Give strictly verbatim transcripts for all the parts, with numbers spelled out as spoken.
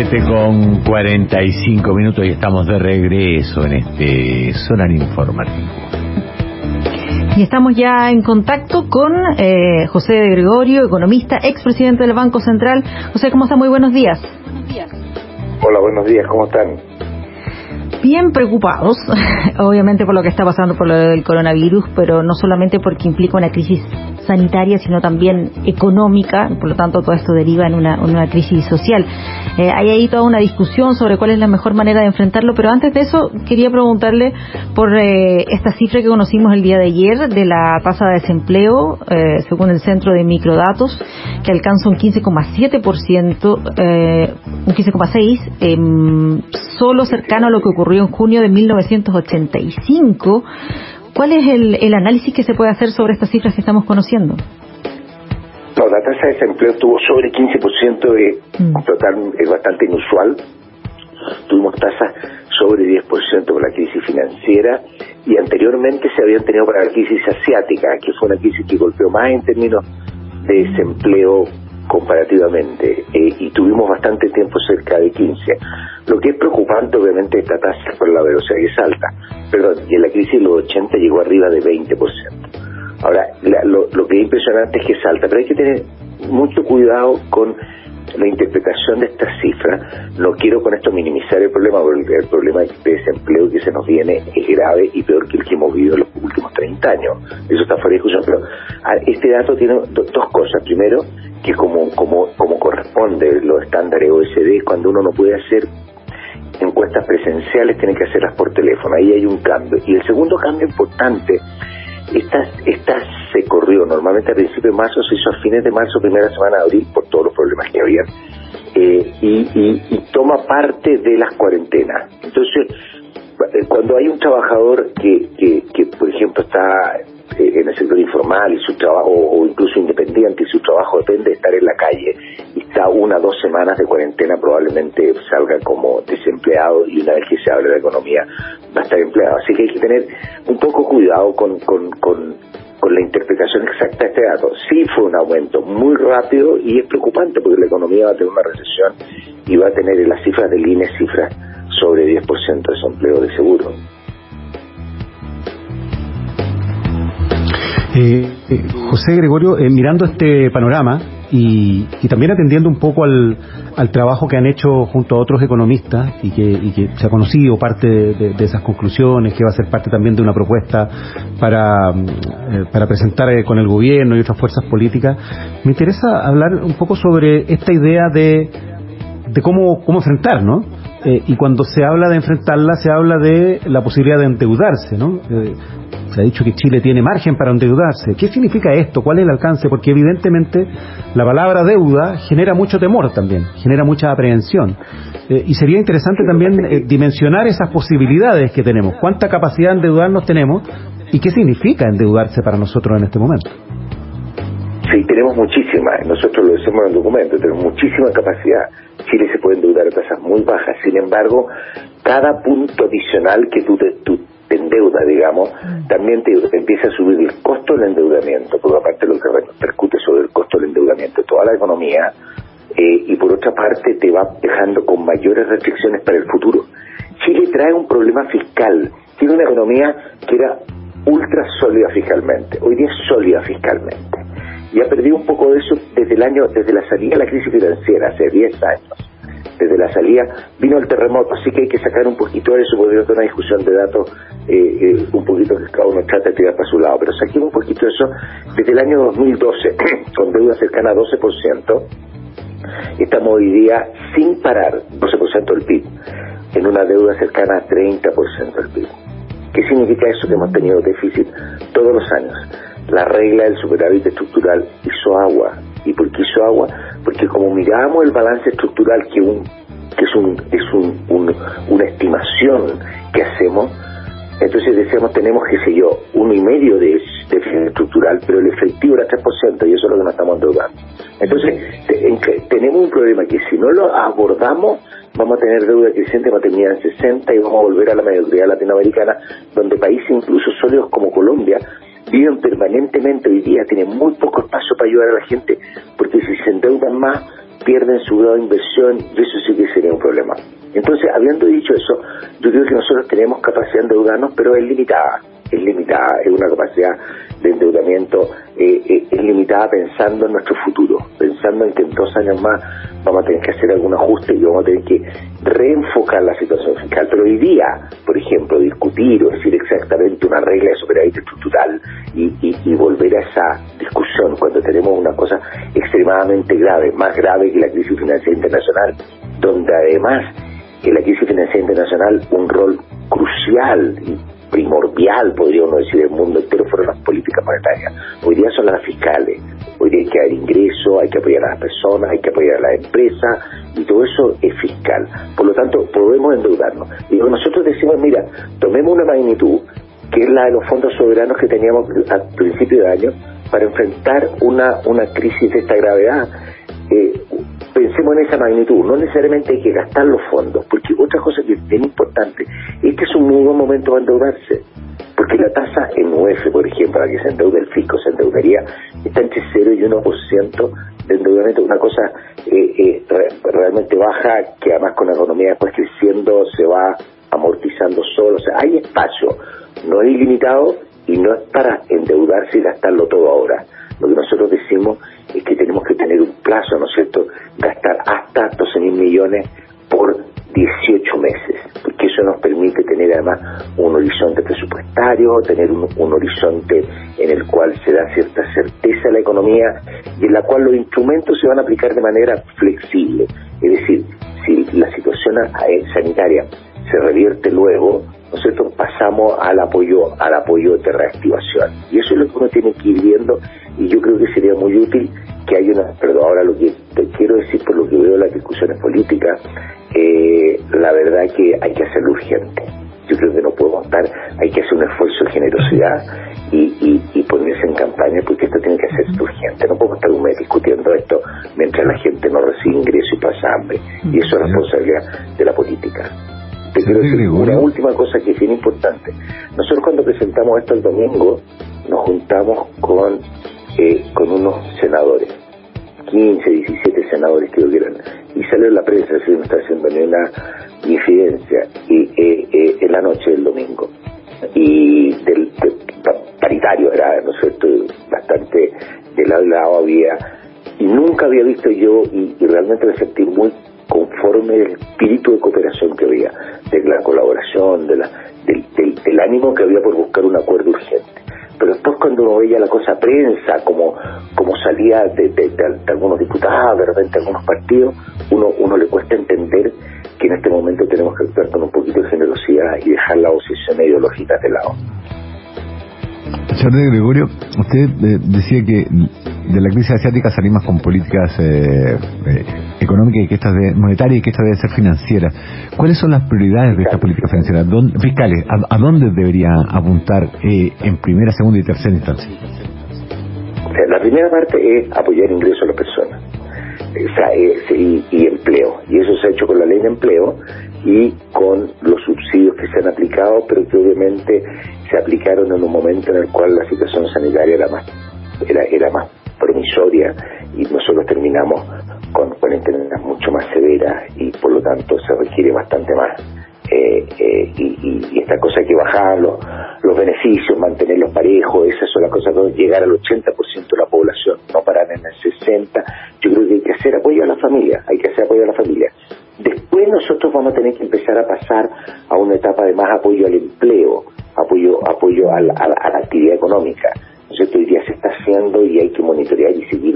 siete con cuarenta y cinco minutos y estamos de regreso en este Sonar Informativo. Y estamos ya en contacto con eh, José de Gregorio, economista, expresidente del Banco Central. José, ¿cómo está? Muy buenos días. Buenos días. Hola, buenos días, ¿cómo están? Bien preocupados, obviamente por lo que está pasando por lo del coronavirus, pero no solamente porque implica una crisis sanitaria, sino también económica, por lo tanto todo esto deriva en una, en una crisis social. Eh, hay ahí toda una discusión sobre cuál es la mejor manera de enfrentarlo, pero antes de eso quería preguntarle por eh, esta cifra que conocimos el día de ayer de la tasa de desempleo, eh, según el Centro de Microdatos, que alcanza un quince coma siete por ciento, eh, un quince coma seis por ciento, eh, solo cercano a lo que ocurrió en junio de mil novecientos ochenta y cinco. ¿Cuál es el, el análisis que se puede hacer sobre estas cifras que estamos conociendo? No, la tasa de desempleo estuvo sobre quince por ciento, de mm. total, es bastante inusual. Tuvimos tasas sobre diez por ciento por la crisis financiera y anteriormente se habían tenido para la crisis asiática, que fue una crisis que golpeó más en términos de desempleo comparativamente, eh, y tuvimos bastante tiempo cerca de quince. Lo que es preocupante, obviamente, esta tasa por la velocidad que salta. Perdón, y en la crisis de los ochenta llegó arriba de veinte por ciento. Ahora, la, lo, lo que es impresionante es que salta, pero hay que tener mucho cuidado con la interpretación de estas cifras. No quiero con esto minimizar el problema, porque el problema de desempleo que se nos viene es grave y peor que el que hemos vivido en los últimos treinta años. Eso está fuera de discusión, pero este dato tiene do, dos cosas. Primero, que como, como, como corresponde los estándares O E C D, cuando uno no puede hacer encuestas presenciales, tiene que hacerlas por teléfono. Ahí hay un cambio. Y el segundo cambio importante, esta, esta se corrió normalmente a principios de marzo, se hizo a fines de marzo, primera semana de abril, por todos los problemas que había, eh, y, y, y toma parte de las cuarentenas. Entonces, cuando hay un trabajador que, que, que por ejemplo, está en el sector informal y su trabajo, o incluso independiente, y su trabajo depende de estar en la calle, y está una o dos semanas de cuarentena, probablemente salga como desempleado, y una vez que se abre la economía va a estar empleado. Así que hay que tener un poco cuidado con, con, con, con la interpretación exacta de este dato. Sí fue un aumento muy rápido y es preocupante porque la economía va a tener una recesión y va a tener en las cifras del I N E cifras sobre diez por ciento de desempleo de seguro. Eh, eh, José Gregorio, eh, mirando este panorama y, y también atendiendo un poco al, al trabajo que han hecho junto a otros economistas y que, y que se ha conocido parte de, de, de esas conclusiones, que va a ser parte también de una propuesta para, eh, para presentar eh, con el gobierno y otras fuerzas políticas, me interesa hablar un poco sobre esta idea de, de cómo, cómo enfrentar, ¿no? Eh, y cuando se habla de enfrentarla, se habla de la posibilidad de endeudarse, ¿no? Eh, se ha dicho que Chile tiene margen para endeudarse. ¿Qué significa esto? ¿Cuál es el alcance? Porque evidentemente la palabra deuda genera mucho temor también, genera mucha aprehensión. Eh, y sería interesante también eh, dimensionar esas posibilidades que tenemos. ¿Cuánta capacidad de endeudarnos tenemos? ¿Y qué significa endeudarse para nosotros en este momento? Sí, tenemos muchísima. Nosotros lo decimos en el documento, tenemos muchísima capacidad. Chile se puede endeudar a tasas muy bajas. Sin embargo, cada punto adicional que tú te, tú te endeudas, digamos, también te, te empieza a subir el costo del endeudamiento, porque aparte lo que repercute sobre el costo del endeudamiento de toda la economía, eh, y por otra parte te va dejando con mayores restricciones para el futuro. Chile trae un problema fiscal. Tiene una economía que era ultra sólida fiscalmente. Hoy día es sólida fiscalmente. Y ha perdido un poco de eso desde el año, desde la salida de la crisis financiera, hace diez años. Desde la salida vino el terremoto, así que hay que sacar un poquito de eso, porque hay una discusión de datos, eh, eh, un poquito que cada uno trata de tirar para su lado, pero saquemos un poquito de eso. Desde el año dos mil doce, con deuda cercana a doce por ciento, estamos hoy día sin parar, doce por ciento del P I B, en una deuda cercana a treinta por ciento del P I B. ¿Qué significa eso? Que hemos tenido déficit todos los años. La regla del superávit estructural hizo agua. ¿Y por qué hizo agua? Porque como mirábamos el balance estructural, que, un, que es, un, es un, un, una estimación que hacemos, entonces decíamos, tenemos, qué sé yo, uno y medio de déficit estructural, pero el efectivo era tres por ciento, y eso es lo que nos estamos endeudando. Entonces, te, en, tenemos un problema que si no lo abordamos, vamos a tener deuda creciente, va a terminar en sesenta y vamos a volver a la mediocridad latinoamericana, donde países incluso sólidos como Colombia viven permanentemente hoy día, tienen muy poco espacio para ayudar a la gente, porque si se endeudan más, pierden su grado de inversión, y eso sí que sería un problema. Entonces, habiendo dicho eso, yo creo que nosotros tenemos capacidad de endeudarnos, pero es limitada, es limitada, es una capacidad de endeudamiento, eh, eh, es limitada pensando en nuestro futuro, pensando en que en dos años más vamos a tener que hacer algún ajuste y vamos a tener que reenfocar la situación fiscal. Pero hoy día, por ejemplo, discutir o decir exactamente una regla de superávit estructural y, y, y volver a esa discusión cuando tenemos una cosa extremadamente grave, más grave que la crisis financiera internacional, donde además en la crisis financiera internacional un rol crucial y primordial, podríamos decir, del mundo entero fueron las políticas monetarias. Hoy día son las fiscales. Hoy día hay que dar ingresos, hay que apoyar a las personas, hay que apoyar a las empresas, y todo eso es fiscal. Por lo tanto, podemos endeudarnos. Y nosotros decimos, mira, tomemos una magnitud, que es la de los fondos soberanos que teníamos al principio de año, para enfrentar una, una crisis de esta gravedad. Eh, pensemos en esa magnitud, no necesariamente hay que gastar los fondos, porque otra cosa que es bien importante, este es un muy buen momento para endeudarse, porque la tasa en U F, por ejemplo, a la que se endeuda el fisco, se endeudaría, está entre cero y uno por ciento de endeudamiento, una cosa eh, eh, realmente baja, que además con la economía después creciendo se va amortizando solo. O sea, hay espacio, no es ilimitado y no es para endeudarse y gastarlo todo ahora. Lo que nosotros decimos es que tenemos que tener un plazo, ¿no es cierto?, gastar hasta doce mil millones por dieciocho meses, porque eso nos permite tener además un horizonte presupuestario, tener un, un horizonte en el cual se da cierta certeza a la economía y en la cual los instrumentos se van a aplicar de manera flexible. Es decir, si la situación sanitaria se revierte luego, nosotros pasamos al apoyo al apoyo de reactivación, y eso es lo que uno tiene que ir viendo, y yo creo que sería muy útil que haya una, perdón, ahora lo que te quiero decir por lo que veo en las discusiones políticas, eh, la verdad que hay que hacerlo urgente. Yo creo que no podemos estar, hay que hacer un esfuerzo de generosidad y, y, y ponerse en campaña, porque esto tiene que ser urgente. No podemos estar un mes discutiendo esto mientras la gente no recibe ingreso y pasa hambre, y eso es responsabilidad de la política. Te quiero decir una última cosa que es bien importante. Nosotros cuando presentamos esto el domingo, nos juntamos con eh, con unos senadores, quince, diecisiete senadores creo que eran, y salió en la prensa, así no está haciendo ni una infidencia, y eh, eh, en la noche del domingo, y del, del paritario era, ¿no es cierto?, bastante de lado y lado había, y nunca había visto yo, y, y realmente me sentí muy conforme del espíritu de cooperación que había, de la colaboración, de la, del, del, del ánimo que había por buscar un acuerdo urgente. Pero después cuando uno veía la cosa prensa, como como salía de, de, de, de algunos diputados, de repente algunos partidos, uno uno le cuesta entender que en este momento tenemos que actuar con un poquito de generosidad y dejar la oposición ideológica de lado. Señor de Gregorio, usted eh, decía que de la crisis asiática salimos con políticas eh, eh, económicas y que estas de monetarias y que estas deben ser financieras. ¿Cuáles son las prioridades de estas políticas financieras? ¿Dónde, fiscales? ¿A, a dónde debería apuntar eh, en primera, segunda y tercera instancia? O sea, la primera parte es apoyar ingresos a las personas, o sea, es, y, y empleo, y eso se ha hecho con la ley de empleo y con los subsidios que se han aplicado, pero que obviamente se aplicaron en un momento en el cual la situación sanitaria era más era, era más promisoria, y nosotros terminamos con cuarentenas mucho más severas, y por lo tanto se requiere bastante más eh, eh, y, y, y esta cosa hay que bajar los, los beneficios, mantenerlos parejos, esas son las cosas, no llegar al ochenta por ciento de la población, no parar en el sesenta por ciento. Yo creo que hay que hacer apoyo a la familia, hay que hacer apoyo a la familia. Después nosotros vamos a tener que empezar a pasar a una etapa de más apoyo al empleo, apoyo apoyo a la, a la, a la actividad económica. Entonces hoy día se está haciendo y hay que monitorear y seguir.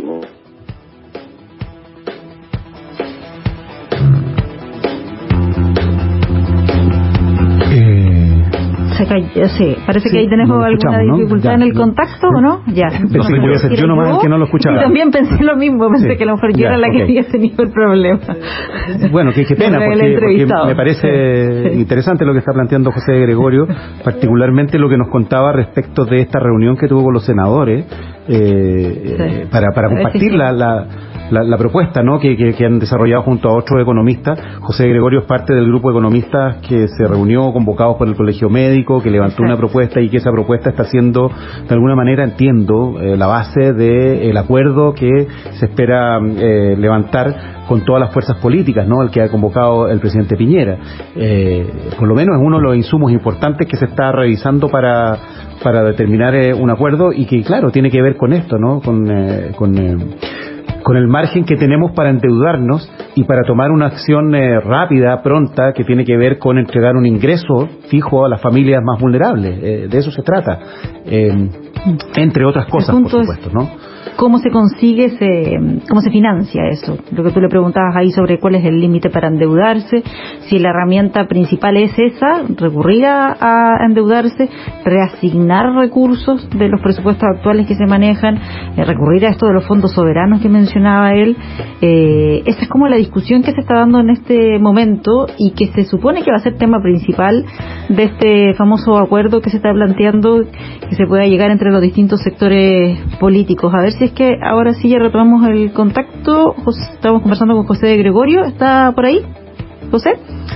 Se cayó, sí, parece sí, que ahí tenemos alguna dificultad, ¿no?, en el contacto, ¿o no? Ya. Pensé que podía ser yo nomás que no lo escuchaba. Y también pensé lo mismo, pensé sí. que a lo mejor yo ya, era la okay. que había tenido el problema. Bueno, qué, qué pena, porque, porque me parece sí. interesante lo que está planteando José Gregorio, particularmente lo que nos contaba respecto de esta reunión que tuvo con los senadores, eh, sí. eh, para, para compartir la, la, la, la propuesta, ¿no?, que, que, que han desarrollado junto a otros economistas. José Gregorio es parte del grupo de economistas que se reunió, convocados por el Colegio Médico, que levantó una propuesta y que esa propuesta está siendo, de alguna manera, entiendo, eh, la base del acuerdo que se espera eh, levantar con todas las fuerzas políticas, ¿no?, al que ha convocado el presidente Piñera. Eh, por lo menos es uno de los insumos importantes que se está revisando para para determinar eh, un acuerdo y que, claro, tiene que ver con esto, ¿no?, con eh, con eh, con el margen que tenemos para endeudarnos y para tomar una acción eh, rápida, pronta, que tiene que ver con entregar un ingreso fijo a las familias más vulnerables. Eh, de eso se trata, eh, entre otras cosas, por supuesto, ¿no? ¿Cómo se consigue, ese, cómo se financia eso? Lo que tú le preguntabas ahí sobre cuál es el límite para endeudarse, si la herramienta principal es esa, recurrir a, a endeudarse, reasignar recursos de los presupuestos actuales que se manejan, eh, recurrir a esto de los fondos soberanos que mencionaba él. Eh, esa es como la discusión que se está dando en este momento y que se supone que va a ser tema principal de este famoso acuerdo que se está planteando, que se pueda llegar entre los distintos sectores políticos. A ver si es que ahora sí ya retomamos el contacto. José, estamos conversando con José de Gregorio. ¿Está por ahí, José?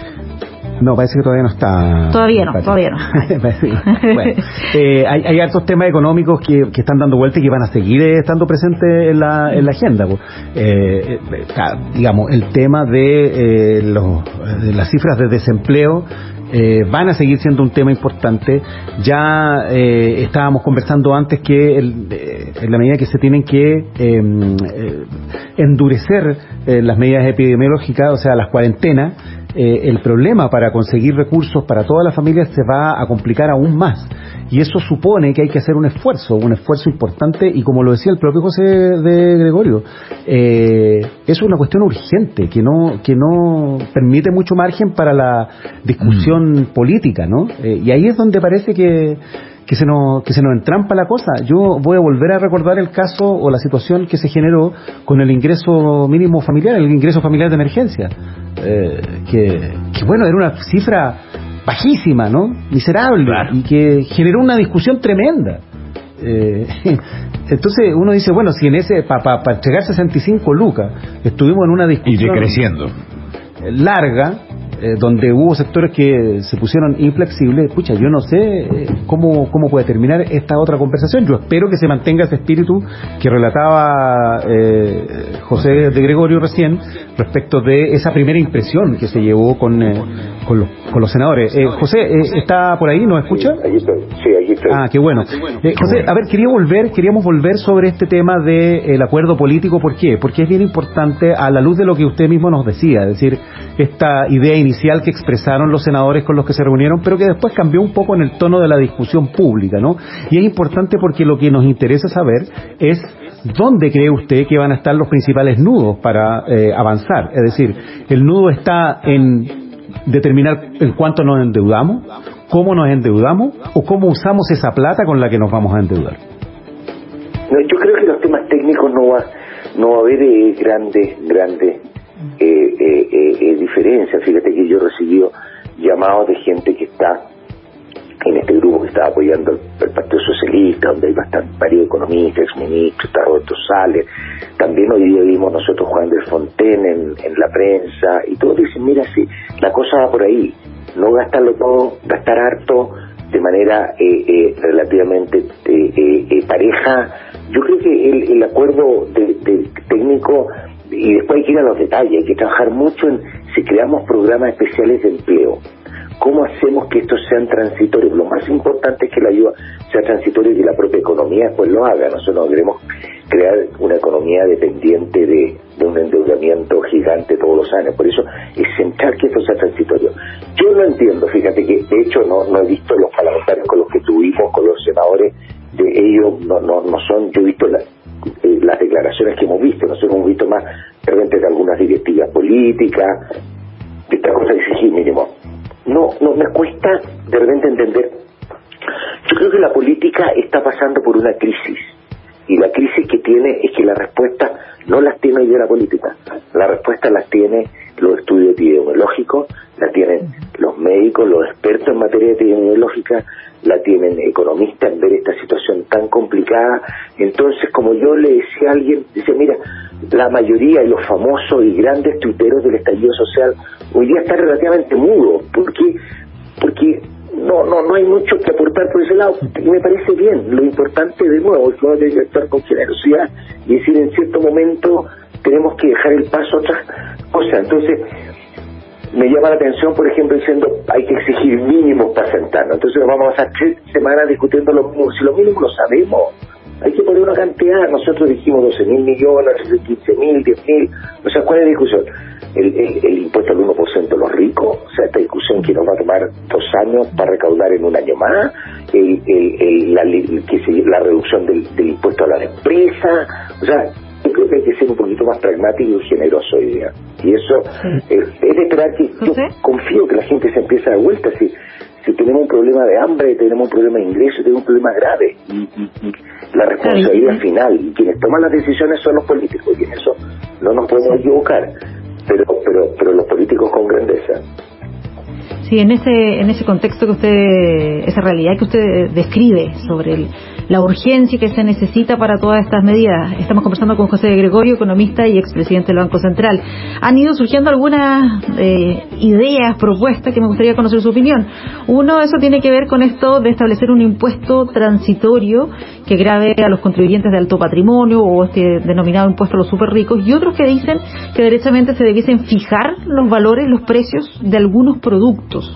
No, parece que todavía no está. Todavía no, todavía no. Bueno, eh, hay, hay hartos temas económicos que, que están dando vuelta y que van a seguir eh, estando presentes en la, en la agenda. Eh, eh, digamos, el tema de, eh, los, de las cifras de desempleo Eh, van a seguir siendo un tema importante. Ya eh, estábamos conversando antes que el, eh, en la medida que se tienen que eh, eh, endurecer eh, las medidas epidemiológicas, o sea, las cuarentenas, eh, el problema para conseguir recursos para todas las familias se va a complicar aún más. Y eso supone que hay que hacer un esfuerzo, un esfuerzo importante, y como lo decía el propio José de Gregorio, eh, es una cuestión urgente, que no que no permite mucho margen para la discusión mm. política, ¿no? Eh, y ahí es donde parece que, que, se nos, que se nos entrampa la cosa. Yo voy a volver a recordar el caso o la situación que se generó con el ingreso mínimo familiar, el ingreso familiar de emergencia, eh, que, que bueno, era una cifra bajísima, ¿no?, miserable, claro, y que generó una discusión tremenda. Eh, entonces uno dice, bueno, si en ese para pa, pa entregar sesenta y cinco lucas estuvimos en una discusión y decreciendo larga, eh, donde hubo sectores que se pusieron inflexibles. Pucha, yo no sé eh, cómo cómo puede terminar esta otra conversación. Yo espero que se mantenga ese espíritu que relataba eh, José de Gregorio recién respecto de esa primera impresión que se llevó con eh, con, los, con los senadores. Eh, José, eh, ¿está por ahí? ¿Nos escucha? Sí, aquí estoy. Sí, aquí estoy. Ah, qué bueno. Eh, José, a ver, quería volver, queríamos volver sobre este tema del de, acuerdo político. ¿Por qué? Porque es bien importante a la luz de lo que usted mismo nos decía, es decir, esta idea inicial que expresaron los senadores con los que se reunieron, pero que después cambió un poco en el tono de la discusión pública, ¿no? Y es importante porque lo que nos interesa saber es dónde cree usted que van a estar los principales nudos para eh, avanzar. Es decir, el nudo está en determinar en cuánto nos endeudamos, cómo nos endeudamos o cómo usamos esa plata con la que nos vamos a endeudar. No, yo creo que los temas técnicos no va no va a haber eh, grandes grandes eh, eh, eh, eh, diferencias. Fíjate que yo he recibido llamados de gente que está en este grupo que está apoyando el Partido Socialista, donde hay bastante, varios economistas, exministros, está Roberto Sales. También hoy día vimos nosotros Juan del Fontaine en, en la prensa, y todos dicen, mira, sí, la cosa va por ahí, no gastarlo todo, gastar harto, de manera eh, eh, relativamente eh, eh, eh, pareja. Yo creo que el, el acuerdo de, de técnico, y después hay que ir a los detalles, hay que trabajar mucho en si creamos programas especiales de empleo. ¿Cómo hacemos que estos sean transitorios? Lo más importante es que la ayuda sea transitoria y que la propia economía después lo haga. Nosotros no queremos crear una economía dependiente de, de un endeudamiento gigante todos los años. Por eso es central que esto sea transitorio. Yo no entiendo, fíjate que de hecho no, no he visto los parlamentarios con los que tuvimos, con los senadores, de ellos no, no, no son, yo he visto la, eh, las declaraciones que hemos visto. Nosotros hemos visto más de repente de algunas directivas políticas, de esta cosa de exigir mínimo. No, no, me cuesta de repente entender. Yo creo que la política está pasando por una crisis, y la crisis que tiene es que la respuesta no las tiene hoy día la política, la respuesta las tiene los estudios epidemiológicos, la tienen los médicos, los expertos en materia epidemiológica, la tienen economistas en ver esta situación tan complicada. Entonces, como yo le decía a alguien, dice, mira, la mayoría de los famosos y grandes tuiteros del estallido social hoy día están relativamente mudos, porque porque no no no hay mucho que aportar por ese lado, y me parece bien. Lo importante, de nuevo, es que uno debe actuar con generosidad y decir en cierto momento tenemos que dejar el paso a otras cosas. Entonces, me llama la atención, por ejemplo, diciendo hay que exigir mínimos para sentarnos. Entonces nos vamos a pasar tres semanas discutiendo los mínimos. Si los mínimos lo sabemos, hay que poner una cantidad. Nosotros dijimos doce mil millones, quince mil, diez mil. O sea, ¿cuál es la discusión? El, el, el impuesto al uno por ciento de los ricos, o sea, esta discusión que nos va a tomar dos años para recaudar en un año más, el, el, el, la, que se, la reducción del, del impuesto a la empresa, o sea, yo creo que hay que ser un poquito más pragmático y generoso hoy día. Y eso sí. es, es de esperar que yo confío que la gente se empiece a dar vuelta. Si, si tenemos un problema de hambre, tenemos un problema de ingresos, tenemos un problema grave. Y, y, y la responsabilidad sí. final, y quienes toman las decisiones son los políticos, y en eso no nos podemos sí. equivocar. Pero, pero, pero los políticos con grandeza. Sí, en ese, en ese contexto que usted, esa realidad que usted describe sobre el, la urgencia que se necesita para todas estas medidas. Estamos conversando con José Gregorio, economista y expresidente del Banco Central. Han ido surgiendo algunas eh, ideas, propuestas que me gustaría conocer su opinión. Uno, eso tiene que ver con esto de establecer un impuesto transitorio que grave a los contribuyentes de alto patrimonio o este denominado impuesto a los super ricos, y otros que dicen que derechamente se debiesen fijar los valores, los precios de algunos productos.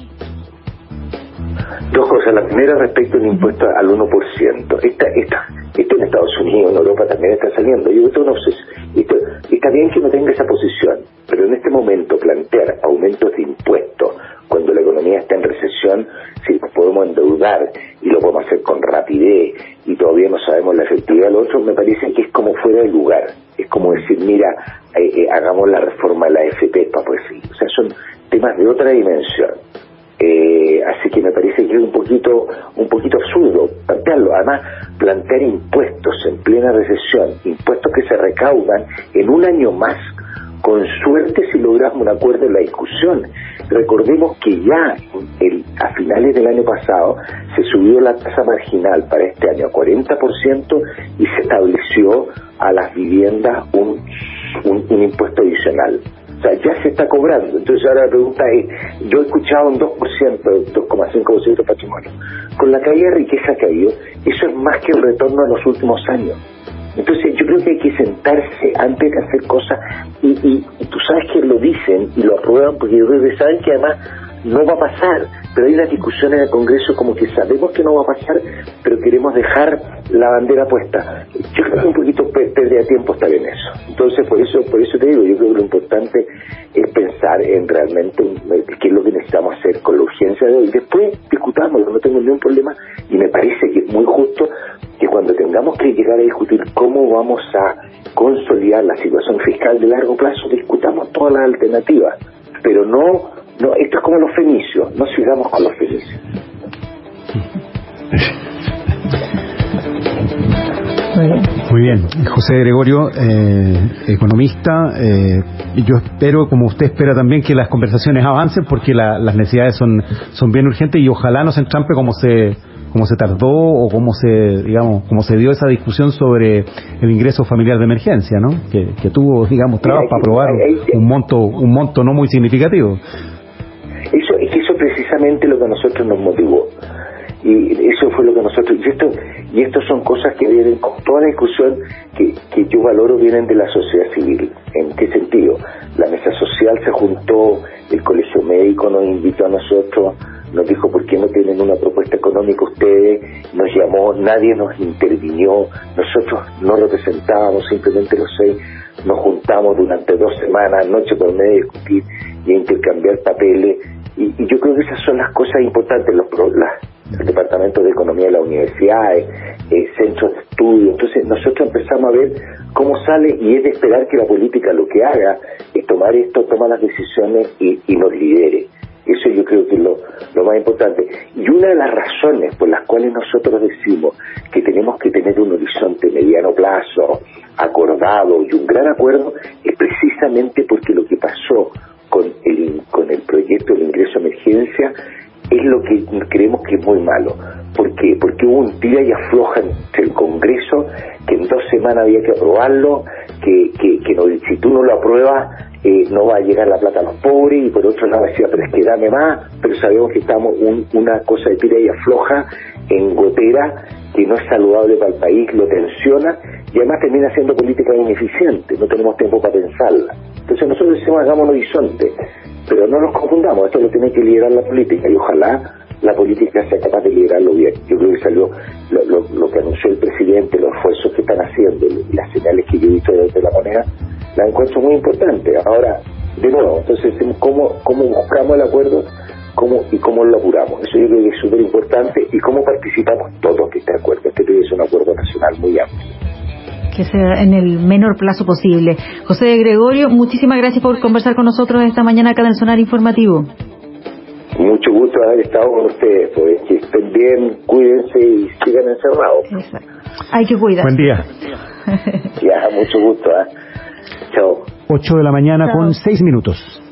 Dos cosas. La primera, respecto al impuesto al uno por ciento. Esta, esta, esto en Estados Unidos, en Europa también está saliendo. Yo esto no sé, esto, está bien que no tenga esa posición, pero en este momento plantear aumentos de impuestos cuando la economía está en recesión, si nos podemos endeudar y lo podemos hacer con rapidez y todavía no sabemos la efectividad del otro, me parece que es como fuera de lugar. Es como decir, mira, eh, eh, hagamos la reforma de la A F P para poder seguir. O sea, son temas de otra dimensión. Eh, así que me parece que es un poquito un poquito absurdo plantearlo. Además, plantear impuestos en plena recesión, impuestos que se recaudan en un año más, con suerte si logramos un acuerdo en la discusión. Recordemos que ya el, a finales del año pasado se subió la tasa marginal para este año a cuarenta por ciento y se estableció a las viviendas un, un, un impuesto adicional. O sea, ya se está cobrando. Entonces ahora la pregunta es, yo he escuchado un dos por ciento, dos coma cinco por ciento de patrimonio. Con la caída de riqueza que ha habido, eso es más que el retorno de los últimos años. Entonces yo creo que hay que sentarse antes de hacer cosas y, y, y tú sabes que lo dicen y lo aprueban porque yo creo que saben que además no va a pasar, pero hay una discusión en el Congreso como que sabemos que no va a pasar, pero queremos dejar la bandera puesta. Yo creo que un poquito pérdida de tiempo estar en eso. Entonces por eso por eso te digo, yo creo que lo importante es pensar en realmente qué es lo que necesitamos hacer con la urgencia de hoy. Después discutámoslo, no tengo ningún problema, y me parece que es muy justo que cuando tengamos que llegar a discutir cómo vamos a consolidar la situación fiscal de largo plazo, discutamos todas las alternativas, pero no, no esto es como los fenicios, no sigamos con los fenicios. Muy bien, José Gregorio, eh, economista, eh, yo espero, como usted espera también, que las conversaciones avancen porque la, las necesidades son, son bien urgentes y ojalá no se entrampe como se como se tardó o como se digamos como se dio esa discusión sobre el ingreso familiar de emergencia, ¿no? Que, que tuvo, digamos, trabas para aprobar un monto un monto no muy significativo. Eso es que eso precisamente lo que a nosotros nos motivó. Y eso fue lo que nosotros, y esto y esto son cosas que vienen con toda la discusión que, que yo valoro, vienen de la sociedad civil. ¿En qué sentido? La mesa social se juntó, el colegio médico nos invitó a nosotros, nos dijo por qué no tienen una propuesta económica ustedes, nos llamó, nadie nos intervinió, nosotros no representábamos, simplemente los seis nos juntamos durante dos semanas, noche por medio, a discutir y a intercambiar papeles, y, y yo creo que esas son las cosas importantes, los las, el departamento de economía de las universidades, eh, centros de estudio. Entonces nosotros empezamos a ver cómo sale, y es de esperar que la política lo que haga es tomar esto, tomar las decisiones y, y nos lidere. Eso yo creo que es lo, lo más importante. Y una de las razones por las cuales nosotros decimos que tenemos que tener un horizonte mediano plazo, acordado y un gran acuerdo, es precisamente porque lo que pasó con el, con el proyecto del ingreso de emergencia es lo que creemos que es muy malo. ¿Por qué? Porque hubo un tira y afloja entre el Congreso, que en dos semanas había que aprobarlo, que, que, que no, si tú no lo apruebas eh, no va a llegar la plata a los pobres, y por otro lado decía, pero es que dame más, pero sabemos que estamos un, una cosa de tira y afloja en gotera que no es saludable para el país, lo tensiona, y además termina siendo política ineficiente, no tenemos tiempo para pensarla. Entonces nosotros decimos hagamos un horizonte, pero no nos confundamos, esto lo tiene que liderar la política y ojalá la política sea capaz de liderarlo bien. Yo creo que salió lo, lo, lo que anunció el presidente, los esfuerzos que están haciendo y las señales que yo he visto desde la moneda, la encuentro muy importante. Ahora, de nuevo, entonces, ¿cómo, cómo buscamos el acuerdo cómo y cómo lo apuramos? Eso yo creo que es súper importante y cómo participamos todos de este acuerdo. Este es un acuerdo nacional muy amplio. Que sea en el menor plazo posible. José de Gregorio, muchísimas gracias por conversar con nosotros esta mañana acá en el Sonar Informativo. Mucho gusto haber estado con ustedes, pues que estén bien, cuídense y sigan encerrados. Exacto. Hay que cuidar. Buen día. Ya, mucho gusto. ¿eh? Chao. ocho de la mañana. Chao. Con seis minutos.